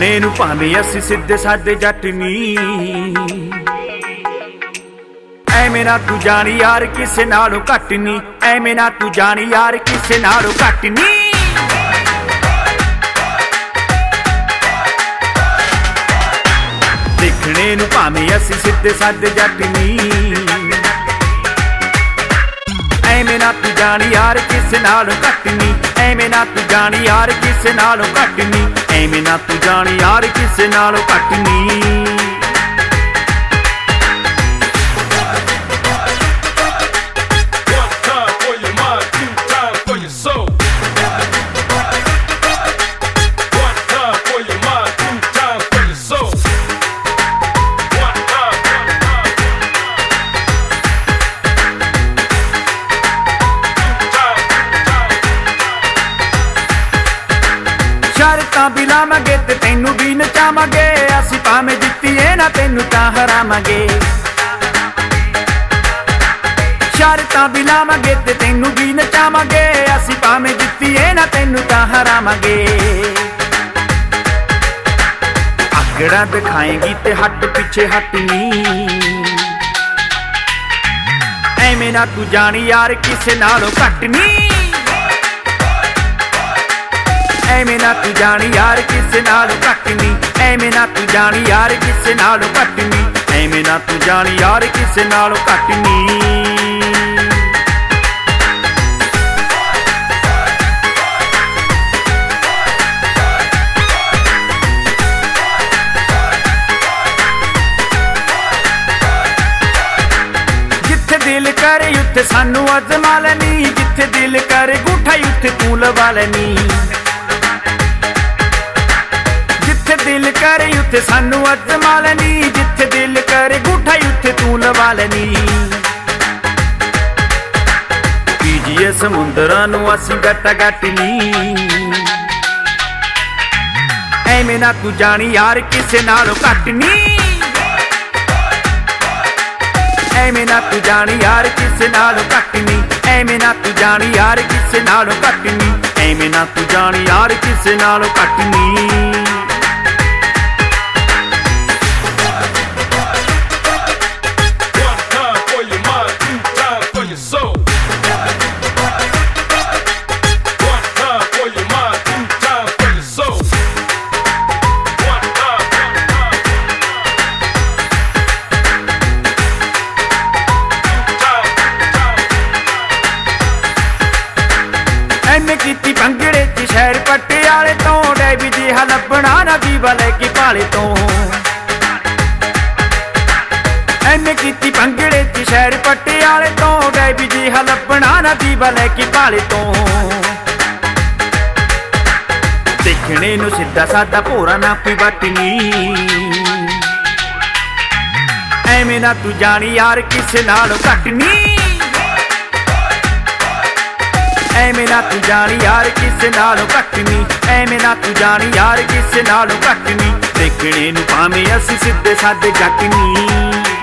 ਦੇਖਣੇ ਨੂੰ ਭਾਵੇਂ ਅਸੀਂ ਸਿੱਧੇ ਸਾਦੇ ਜੱਟ ਨੀ, ਐਵੇਂ ਨਾ ਤੂੰ ਜਾਣੀ ਯਾਰ ਕਿਸੇ ਨਾਲੋਂ ਘੱਟ ਨੀ, ਐਵੇਂ ਨਾ ਤੂੰ ਜਾਣੀ ਯਾਰ ਕਿਸੇ ਨਾਲੋਂ ਘੱਟ ਨੀ। ਦੇਖਣੇ ਨੂੰ ਭਾਵੇਂ ਅਸੀਂ ਸਿੱਧੇ ਸਾਦੇ ਜੱਟ ਨੀ, ਐਵੇਂ ਨਾ ਤੂੰ ਜਾਣੀ ਯਾਰ ਕਿਸੇ ਨਾਲੋਂ ਘੱਟ ਨੀ, ਐਵੇਂ ਨਾ ਤੂੰ ਜਾਣੀ ਯਾਰ ਕਿਸੇ ਨਾਲੋਂ ਘੱਟ ਨੀ, ਐਵੇਂ ਨਾ ਤੂੰ ਜਾਣੀ ਯਾਰ ਕਿਸੇ ਨਾਲੋਂ ਘੱਟ ਨੀ। ਸ਼ਰਤਾਂ ਵੀ ਲਾਵਾਂਗੇ ਤੇ ਤੈਨੂੰ ਵੀ ਨਚਾਵਾਂਗੇ, ਅਸੀਂ ਭਾਵੇਂ ਜਿੱਤੀਏ ਨਾ ਤੈਨੂੰ ਤਾਂ ਹਰਾਵਾਂਗੇ। ਸ਼ਰਤਾਂ ਵੀ ਲਾਵਾਂਗੇ ਤੇ ਤੈਨੂੰ ਵੀ ਨਚਾਵਾਂਗੇ, ਅਸੀਂ ਭਾਵੇਂ ਜਿੱਤੀਏ ਨਾ ਤੈਨੂੰ ਤਾਂ ਹਰਾਵਾਂਗੇ। ਆਕੜਾਂ ਦਿਖਾਏਂਗੀ ਤੇ ਹੱਟ ਪਿੱਛੇ ਹੱਟ ਨੀ, ਐਵੇਂ ਨਾ ਤੂੰ ਜਾਣੀ ਯਾਰ ਕਿਸੇ ਨਾਲੋਂ ਘੱਟ ਨੀ, ਐਵੇਂ ਨਾ ਤੂੰ ਜਾਣੀ ਯਾਰ ਕਿਸੇ ਨਾਲੋਂ ਘੱਟ ਨੀ, ਐਵੇਂ ਨਾ ਤੂੰ ਜਾਣੀ ਯਾਰ ਕਿਸੇ ਨਾਲੋਂ ਘੱਟ ਨੀ, ਐਵੇਂ ਨਾ ਤੂੰ ਜਾਣੀ ਯਾਰ ਕਿਸੇ ਨਾਲੋਂ ਘੱਟ ਨੀ। ਜਿੱਥੇ ਦਿਲ ਕਰੇ ਉੱਥੇ ਸਾਨੂੰ ਅਜ਼ਮਾ ਲੈਨੀ, ਜਿੱਥੇ ਦਿਲ ਕਰੇ ਗੂਠਾ ਉੱਥੇ ਤੂੰ ਲਵਾ ਲੈਨੀ, ਜਿੱਥੇ ਦਿਲ ਕਰੇ ਉੱਥੇ ਸਾਨੂੰ ਅਜ਼ਮਾ ਲੈਨੀ, ਜਿੱਥੇ ਦਿਲ ਕਰੇ ਗੂਠਾ ਉੱਥੇ ਤੂੰ ਲਵਾ ਲੈਨੀ। ਪੀਜੀਏ ਸਮੁੰਦਰਾਂ ਨੂੰ ਅਸੀਂ ਗੱਟਾ ਗੱਟ ਨੀ, ਐਵੇਂ ਨਾ ਤੂੰ ਜਾਣੀ ਯਾਰ ਕਿਸੇ ਨਾਲੋਂ ਘੱਟ ਨੀ, ਐਵੇਂ ਨਾ ਤੂੰ ਜਾਣੀ ਯਾਰ ਕਿਸੇ ਨਾਲੋਂ ਘੱਟ ਨੀ, ਐਵੇਂ ਨਾ ਤੂੰ ਜਾਣੀ ਯਾਰ ਕਿਸੇ ਨਾਲੋਂ ਘੱਟ ਨੀ, ਐਵੇਂ ਨਾ ਤੂੰ ਜਾਣੀ ਯਾਰ ਕਿਸੇ ਨਾਲੋਂ ਘੱਟ ਨੀ। ਐਨੇ ਕੀਤੀ ਭੰਗੜੇ ਚ ਸ਼ਹਿਰ ਪਟਿਆਲੇ ਤੋਂ, ਡੈਬੀ ਜਿਹਾ ਲੱਭਣਾ ਨਾ ਦੀਵਾ ਲੈ ਕੇ ਭਾਲੇ ਤੋਂ। ਐਨੇ ਕੀਤੀ ਭੰਗੜੇ ਚ ਸ਼ਹਿਰ ਪਟਿਆਲੇ ਤੋਂ, ਡੈਬੀ ਜਿਹਾ ਲੱਭਣਾ ਨਾ ਦੀਵਾ ਲੈ ਕੇ ਭਾਲੇ ਤੋਂ। ਦੇਖਣੇ ਨੂੰ ਸਿੱਧਾ ਸਾਦਾ ਭੋਰਾ ਨਾ ਕੋਈ ਵੱਟ ਨੀ, ਐਵੇਂ ਨਾ ਤੂੰ ਜਾਣੀ ਯਾਰ ਕਿਸੇ ਨਾਲੋਂ ਘੱਟ ਨੀ, ਐਵੇਂ ਨਾ ਤੂੰ ਜਾਣੀ ਯਾਰ ਕਿਸੇ ਨਾਲੋਂ ਘੱਟ ਨੀ, ਐਵੇਂ ਨਾ ਤੂੰ ਜਾਣੀ ਯਾਰ ਕਿਸੇ ਨਾਲੋਂ ਘੱਟ ਨੀ। ਦੇਖਣੇ ਨੂੰ ਭਾਵੇਂ ਅਸੀਂ ਸਿੱਧੇ ਸਾਦੇ ਜੱਟ ਨੀ।